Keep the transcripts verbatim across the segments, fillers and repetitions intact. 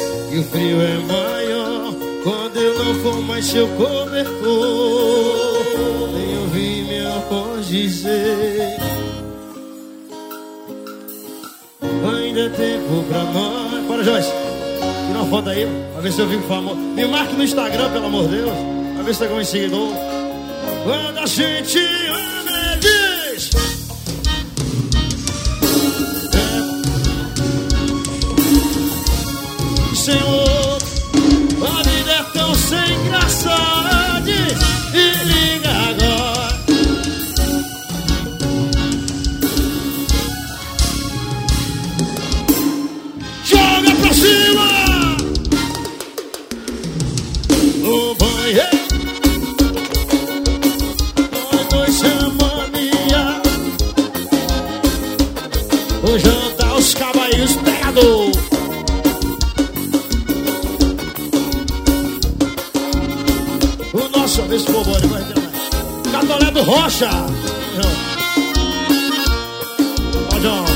E o frio é maior quando eu não for mais seu cobertor. Nem ouvi minha voz dizer: ainda é tempo pra nós. Bora, Joyce, tira uma foto aí pra ver se eu fico famoso. Me marque no Instagram, pelo amor de Deus, pra ver se tá com um seguidor. Quando a gente ama, diz: Senhor, a vida é tão sem graça. Diz e liga agora. Joga pra cima no banheiro. Nós dois chamania. O jantar, os cabalinhos pegador. Deixa eu ver se for bom, ele vai ter mais. Catolé do Rocha. Ó, John.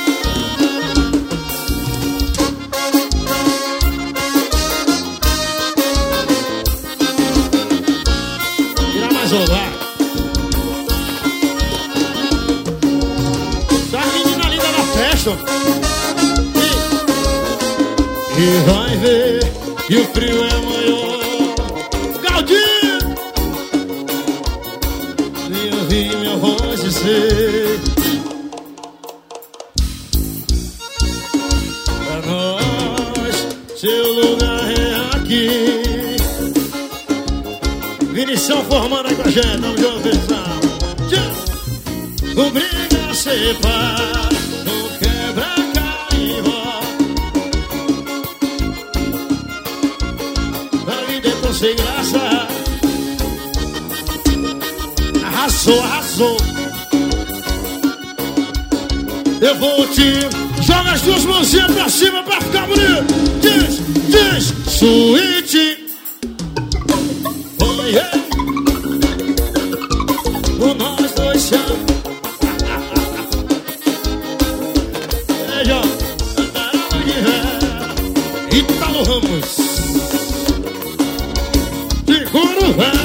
Tirar mais um, vai. Tá a menina linda na festa. E, e vai ver, e o frio é maior. Galdinho! E minha voz dizer pra nós: seu lugar é aqui. Vinição formando aí com a gente, vamos junto, Vinição. Obriga a separar, não quebra carimbó. A vida é tão sem graça. Arrasou, arrasou. Eu vou te... Joga as duas mãozinhas pra cima pra ficar bonito. Diz, diz, suíte. Oi, ei. O nós dois chamamos. Veja, andarão de ré. Italo Ramos. Seguro, velho.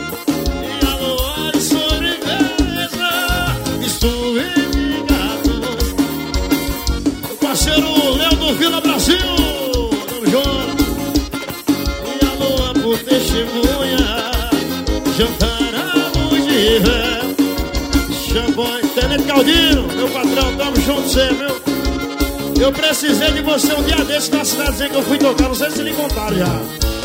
Vila Brasil, tamo junto. E a lua por testemunha, jantaramos de ré. Champanhe, Tenente Caldino, meu patrão, tamo junto sempre, viu? Eu precisei de você um dia desse na cidadezinha que eu fui tocar, não sei se lhe contaram já.